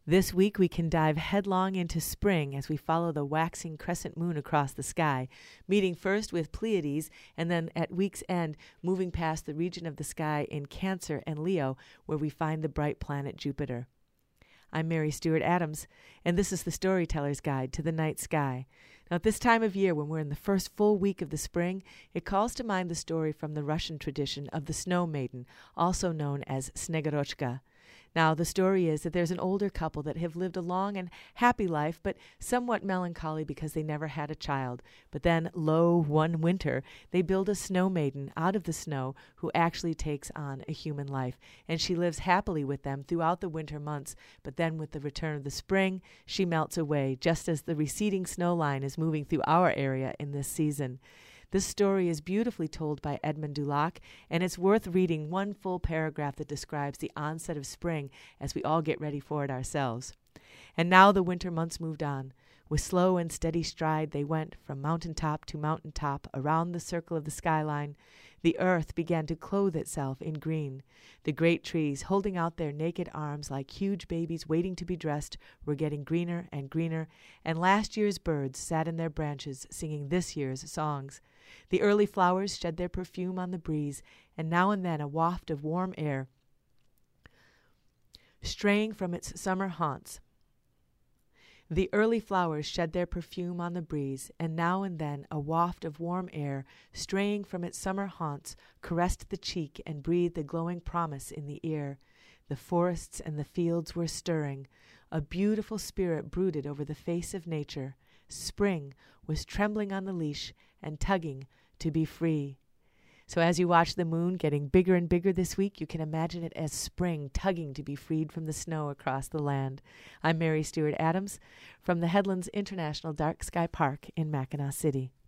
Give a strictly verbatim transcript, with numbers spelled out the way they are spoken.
This week we can dive headlong into spring as we follow the waxing crescent moon across the sky, meeting first with Pleiades and then at week's end moving past the region of the sky in Cancer and Leo where we find the bright planet Jupiter. I'm Mary Stewart Adams, and this is the Storyteller's Guide to the Night Sky. Now, at this time of year, when we're in the first full week of the spring, it calls to mind the story from the Russian tradition of the Snow Maiden, also known as Snegorochka. Now, the story is that there's an older couple that have lived a long and happy life, but somewhat melancholy because they never had a child. But then, lo, one winter, they build a snow maiden out of the snow who actually takes on a human life. And she lives happily with them throughout the winter months. But then with the return of the spring, she melts away, just as the receding snow line is moving through our area in this season. This story is beautifully told by Edmund Dulac, and it's worth reading one full paragraph that describes the onset of spring as we all get ready for it ourselves. And now the winter months moved on. With slow and steady stride they went from mountain top to mountain top around the circle of the skyline. The earth began to clothe itself in green. The great trees, holding out their naked arms like huge babies waiting to be dressed, were getting greener and greener, and last year's birds sat in their branches singing this year's songs. The early flowers shed their perfume on the breeze, and now and then a waft of warm air, straying from its summer haunts. The early flowers shed their perfume on the breeze, and now and then a waft of warm air, straying from its summer haunts, caressed the cheek and breathed a glowing promise in the ear. The forests and the fields were stirring. A beautiful spirit brooded over the face of nature. Spring was trembling on the leash and tugging to be free. So as you watch the moon getting bigger and bigger this week, you can imagine it as spring tugging to be freed from the snow across the land. I'm Mary Stewart Adams from the Headlands International Dark Sky Park in Mackinac City.